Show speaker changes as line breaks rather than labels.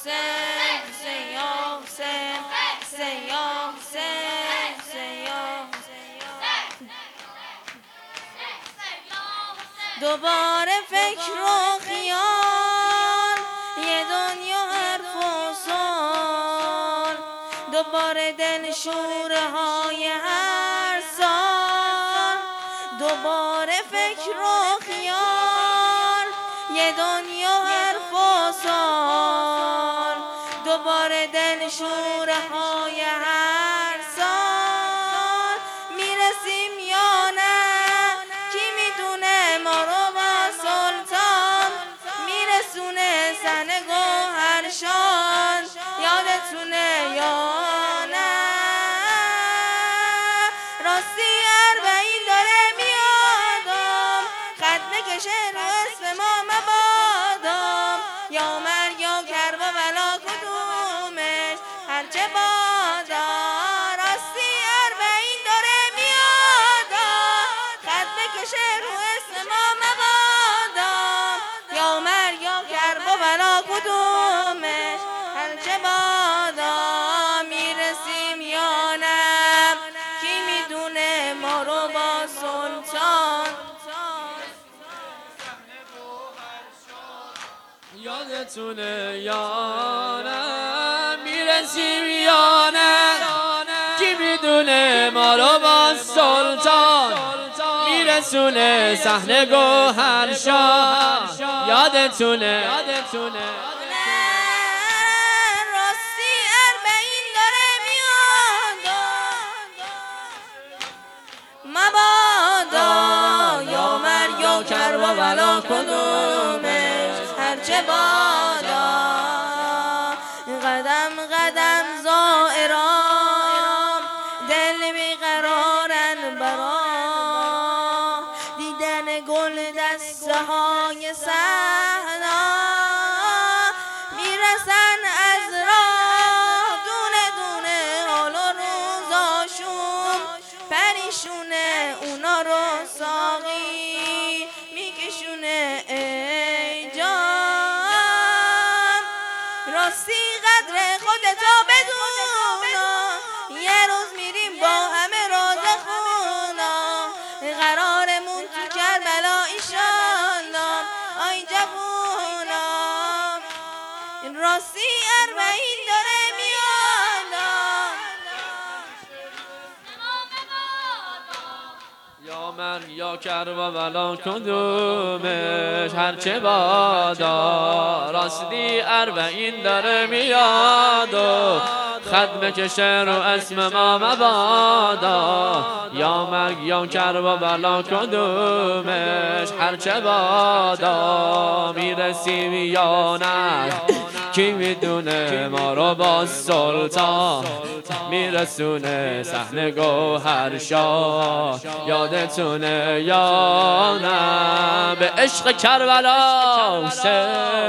حسین حسین یا حسین حسین یا حسین حسین یا دوباره فکر و خیال یه دنیا حرف و سال دوباره دل شوره های هر سال دوباره فکر و خیال یه دنیا حرف و سال دوباره دل شوره های هر سال میرسیم یا نه کی میدونه ما رو با سلطان میرسونه سن گوهرشان یادتونه یا نه راستی اربعین داره میادم خط بکشه رو اسم ما مبادم یا مرگ یا کرب و بلا کدومش هرچه بادا راستی اربعین داره میادم خط بکشه رو اسم ما مبادم یا مرگ یا کرب و بلا کدومش هرچه بادا میرسیم یا نه کی میدونه ما رو با سلطان
یادتونه یا نه میرسیم یا نه کی میدونه ما رو با سلطان میرسونه صحنه گوهرشان یادتونه
راستی اربعین داره میاد مبادا یا مرگ یا کرب و بلا کدومش هرچه بادا قدم قدم زائران دل بیقرارن برا دیدن گل دسته های صحرا میرسن از راه دونه دونه حال و روزاشون پریشونه اونا رو ساقی میکشونه ای جان راستی قدر خودتو بدونا یه روز میریم با همه روزه خونا قرارمون تو کربلا ایشالله آی جوونا راستی اربعین داره
یا من یا کرب و بلا کدومش هرچه بادا راستی اربعین داره میاد و خط بکشه رو اسم ما مبادا یا مرگ یا کرب و بلا کدومش هرچه بادا میرسیم یا نه کی میدونه ما رو با سلطان میرسونه صحنه گوهرشان یادتونه یا نه به عشق کربلا